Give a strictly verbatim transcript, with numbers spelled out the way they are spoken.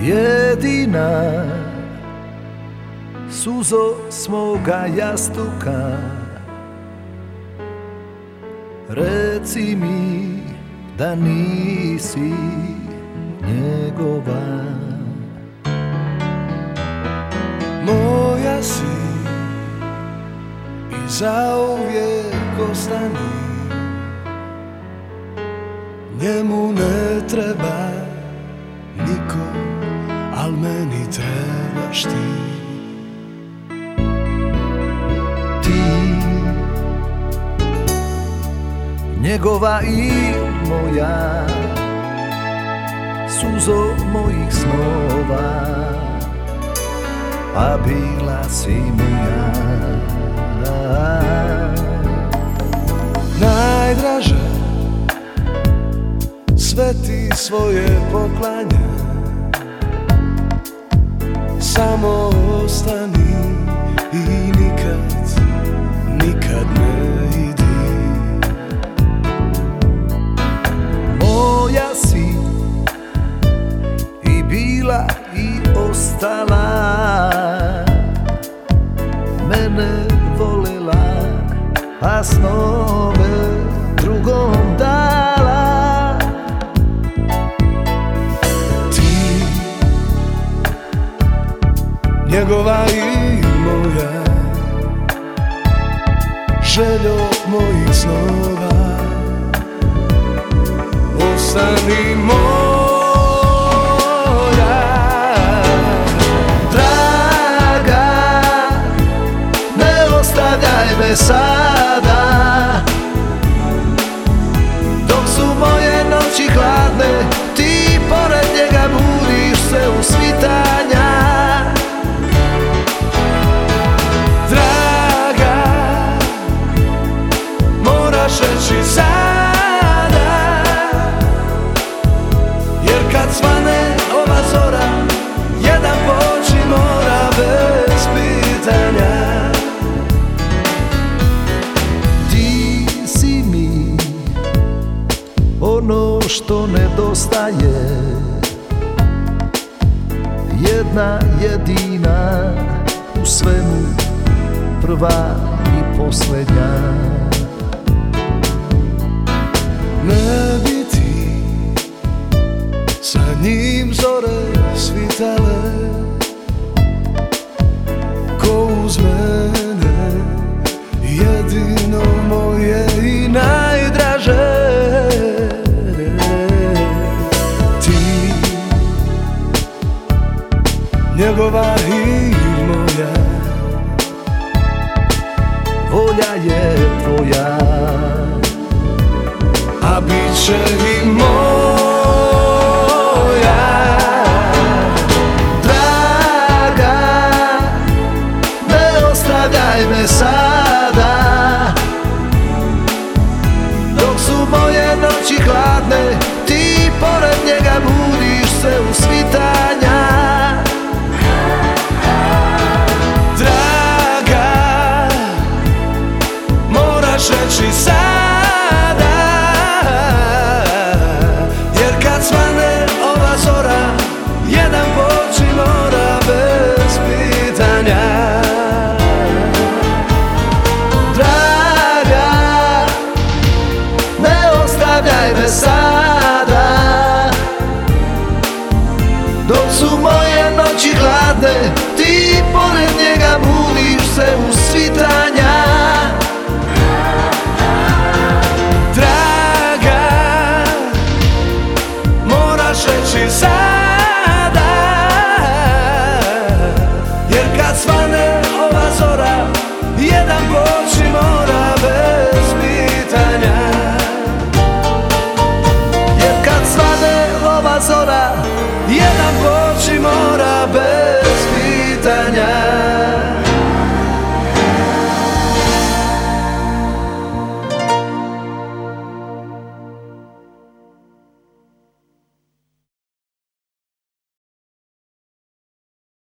jedina suzo svoga jastuka, reci mi da nisi njegova. Moja si i zauvijek ostani, njemu ne treba niko, al meni trebaš ti. Ti, njegova i moja, suzo mojih snova, a bila si moja. Najdraža, sve ti svoje poklanja, samo ostani i nikad, nikad ne idi. Moja si i bila i ostala, mene volela, a snove drugom dala. Ti, njegova i moja, željo mojih snova, ostani moja. Draga, ne ostavljaj me sada, dok su moje noći hladne, ti pored njega budiš se u svitanja. Draga, moraš reći sada, jer kad svane ova zora, jedan poči mora bez pitanja. Ti si mi ono što nedostaje, jedna jedina u svemu, prva i posljednja. Ne bi ti sa njim zore svitale, ko uz mene, jedino moje i najdraže. Ti, njegova i moja, Volja je tvoja, a bit će i moja. Draga, ne ostavljaj me sada, dok su moje noći hladne, ti pored njega budiš se u svitanja. Draga, moraš reći sad.